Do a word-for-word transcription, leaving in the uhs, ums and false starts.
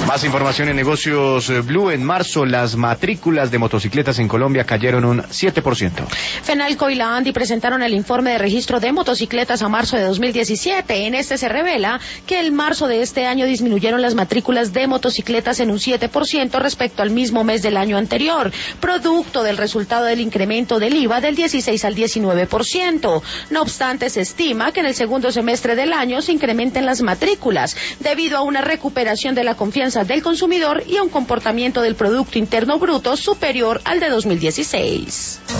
Más información en Negocios Blue. En marzo, las matrículas de motocicletas en Colombia cayeron un siete por ciento. Fenalco y la ANDI presentaron el informe de registro de motocicletas a marzo de dos mil diecisiete. En este se revela que en marzo de este año disminuyeron las matrículas de motocicletas en un siete por ciento respecto al mismo mes del año anterior, producto del resultado del incremento del I V A del dieciséis al diecinueve por ciento. No obstante, se estima que en el segundo semestre del año se incrementen las matrículas, debido a una recuperación de la confianza del consumidor y a un comportamiento del Producto Interno Bruto superior al de dos mil dieciséis.